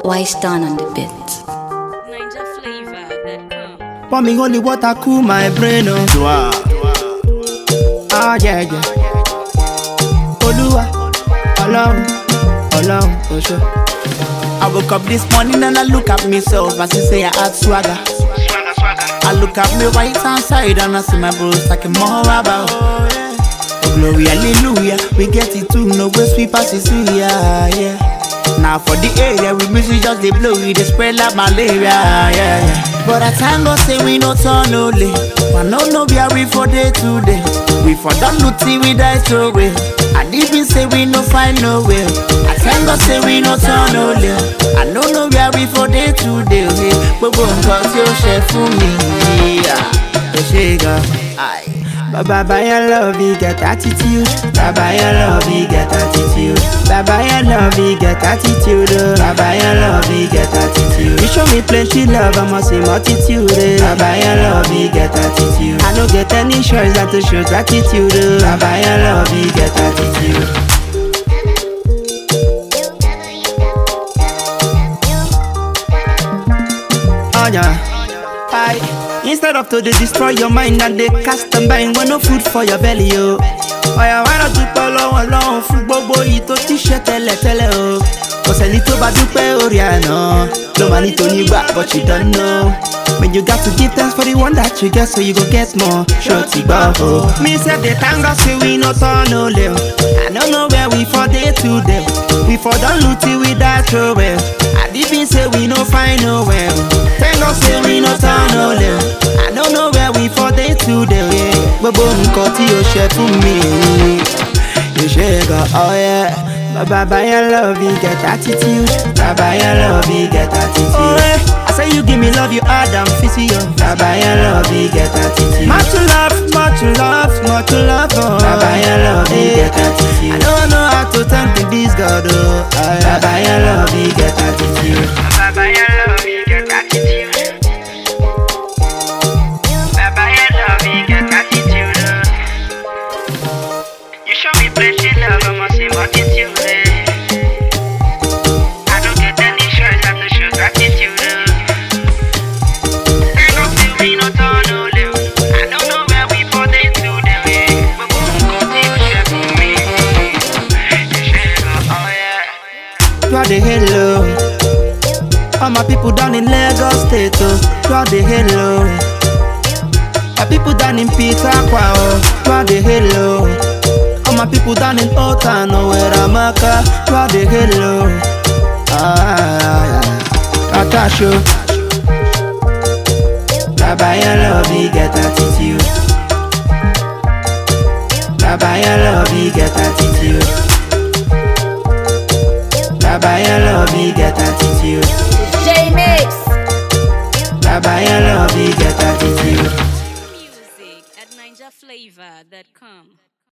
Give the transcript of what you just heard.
Wise done on the bit. NinjaFlavor.com. Pour me holy water, cool my brain. Ah, yeah, yeah. Olúwa, Ọlọ́run, Ọlọ́run, Osho. I woke up this morning and I look at myself as you say I had swagger. I look at me right hand side and I see my bros talking more about. Oh glory, hallelujah, we get it too. No way sweep as it's yeah. Now for the area, we music just they blow, we they spread like malaria, yeah. But I thank God say we no turn only. I no be a we for day to day. We for done looting, we die so way. I didn't say we no find no way. I thank God say we no turn only. I no be a we for day to day. But cause you share for me, yeah. The sugar, aye. Baba, your love, you get attitude. Baba, your love, you get attitude. Baba, your love, you get attitude. Baba, your love, you get attitude. You show me plenty love, I must see multitude. Baba, your love, you get attitude. I don't get any choice than to show gratitude. Baba, your love, you get attitude. Oh yeah, hi. Instead of to destroy your mind and they cast them bind, when no food for your belly, oh. Oya why not dúpẹ́ lọ́wọ́ Ọlọ́run fún gbogbo yìí tó ti ṣe tẹ́lẹ̀ o. Kò sẹ́ni tó bá dúpẹ́ orí àná, ló máa ní tó nígbà but you don't know. When you got to give thanks for the one that you get so you go get more. Sure to go, oh. Me said the thank God say we no turn no live. I don't know where we for day to day. We for done looting with that throw well. I didn't say we no find no well. Thank God say we no turn no live. I don't know where we for day to day. Gbogbo nǹkan tí o ṣe fún mi, you ṣe gan, oh yeah. Baba, your love, you get attitude. Baba, your love, you get attitude. Oh, yeah. I say you give me love, you add and physio. Baba, your love, you get attitude. Much love, much love, much love. Oh. Baba, your love, you get attitude. I don't know how to thank this God. Oh. Baba, your love, you get attitude. Baba, your love, you get attitude. Baba, your love, you get attitude. You show me plenty love, I must see what it's you. The halo, all my people down in Lagos State, oh, the halo. My people down in Peter Kwao, the halo. All my people down in Otano, where Amaka, the halo. Atasho, Baba, your love, you get attitude. Baba, your love, you get attitude. Baba, your love, you get attitude. J-Mix. Baba, your love, you get attitude. Music at NinjaFlavor.com.